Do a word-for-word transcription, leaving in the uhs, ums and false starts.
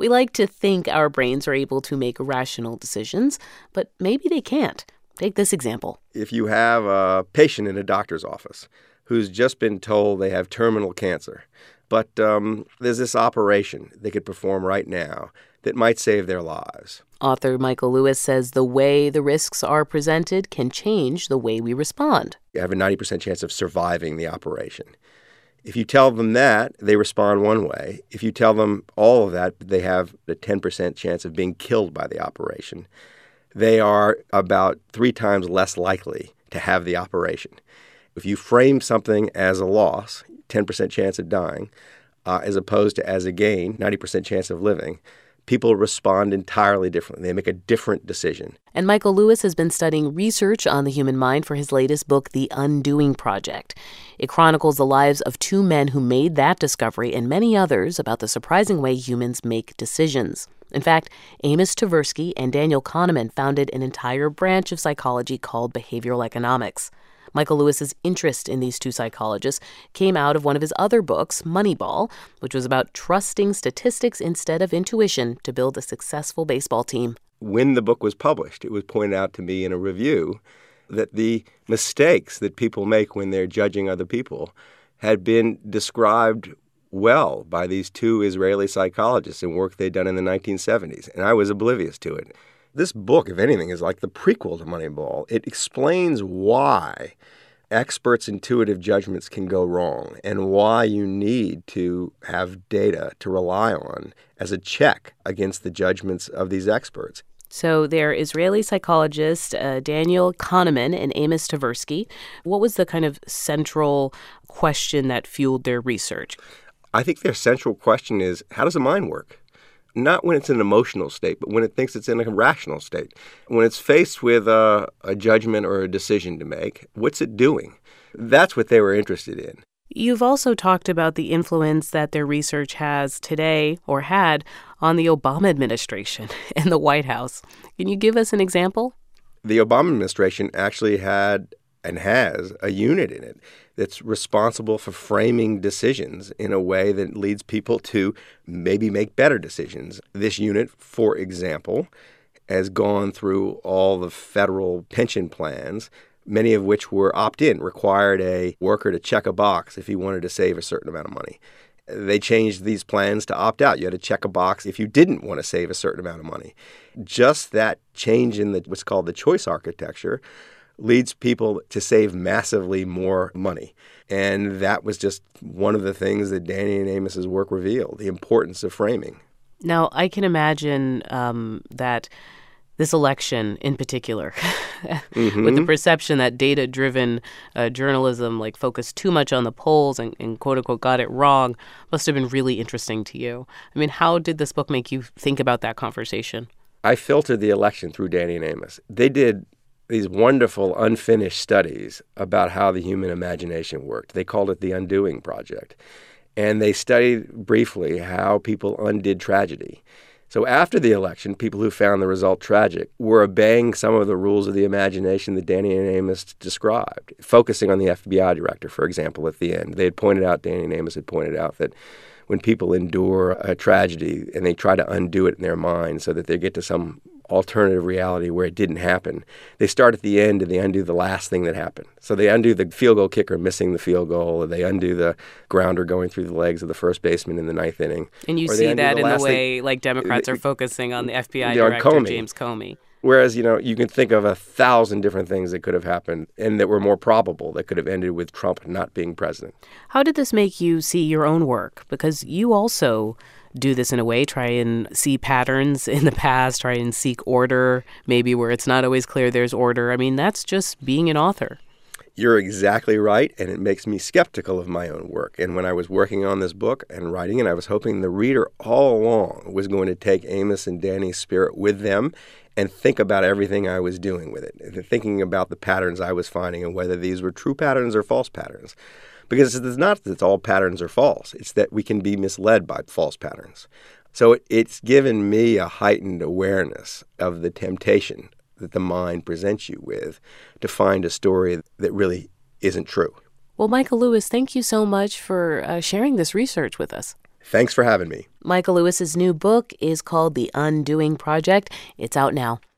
We like to think our brains are able to make rational decisions, but maybe they can't. Take this example. If you have a patient in a doctor's office who's just been told they have terminal cancer, but um, there's this operation they could perform right now that might save their lives. Author Michael Lewis says the way the risks are presented can change the way we respond. You have a ninety percent chance of surviving the operation. If you tell them that, they respond one way. If you tell them all of that, they have a ten percent chance of being killed by the operation. They are about three times less likely to have the operation. If you frame something as a loss, ten percent chance of dying, uh, as opposed to as a gain, ninety percent chance of living, people respond entirely differently. They make a different decision. And Michael Lewis has been studying research on the human mind for his latest book, The Undoing Project. It chronicles the lives of two men who made that discovery and many others about the surprising way humans make decisions. In fact, Amos Tversky and Daniel Kahneman founded an entire branch of psychology called behavioral economics. Michael Lewis's interest in these two psychologists came out of one of his other books, Moneyball, which was about trusting statistics instead of intuition to build a successful baseball team. When the book was published, it was pointed out to me in a review that the mistakes that people make when they're judging other people had been described well by these two Israeli psychologists in work they'd done in the nineteen seventies, and I was oblivious to it. This book, if anything, is like the prequel to Moneyball. It explains why experts' intuitive judgments can go wrong and why you need to have data to rely on as a check against the judgments of these experts. So they're Israeli psychologists uh, Daniel Kahneman and Amos Tversky. What was the kind of central question that fueled their research? I think their central question is, how does the mind work? Not when it's in an emotional state, but when it thinks it's in a rational state. When it's faced with a, a judgment or a decision to make, what's it doing? That's what they were interested in. You've also talked about the influence that their research has today, or had, on the Obama administration and the White House. Can you give us an example? The Obama administration actually had and has a unit in it that's responsible for framing decisions in a way that leads people to maybe make better decisions. This unit, for example, has gone through all the federal pension plans, many of which were opt-in, required a worker to check a box if he wanted to save a certain amount of money. They changed these plans to opt out. You had to check a box if you didn't want to save a certain amount of money. Just that change in the what's called the choice architecture leads people to save massively more money. And that was just one of the things that Danny and Amos's work revealed, the importance of framing. Now, I can imagine um, that this election in particular, mm-hmm. with the perception that data-driven uh, journalism like focused too much on the polls and, and quote-unquote got it wrong, must have been really interesting to you. I mean, how did this book make you think about that conversation? I filtered the election through Danny and Amos. They did these wonderful unfinished studies about how the human imagination worked. They called it the Undoing Project. And they studied briefly how people undid tragedy. So after the election, people who found the result tragic were obeying some of the rules of the imagination that Danny and Amos described, focusing on the F B I director, for example, at the end. They had pointed out, Danny and Amos had pointed out, that when people endure a tragedy and they try to undo it in their mind so that they get to some alternative reality where it didn't happen, they start at the end and they undo the last thing that happened. So they undo the field goal kicker missing the field goal, or they undo the grounder going through the legs of the first baseman in the ninth inning. And you see that the in the way thing, like Democrats are focusing on the F B I director, Comey. James Comey. Whereas, you know, you can think of a thousand different things that could have happened and that were more probable that could have ended with Trump not being president. How did this make you see your own work? Because you also do this in a way, try and see patterns in the past, try and seek order, maybe where it's not always clear there's order. I mean, that's just being an author. You're exactly right, and it makes me skeptical of my own work. And when I was working on this book and writing it, I was hoping the reader all along was going to take Amos and Danny's spirit with them and think about everything I was doing with it, thinking about the patterns I was finding and whether these were true patterns or false patterns. Because it's not that all patterns are false. It's that we can be misled by false patterns. So it's given me a heightened awareness of the temptation that the mind presents you with to find a story that really isn't true. Well, Michael Lewis, thank you so much for uh, sharing this research with us. Thanks for having me. Michael Lewis's new book is called The Undoing Project. It's out now.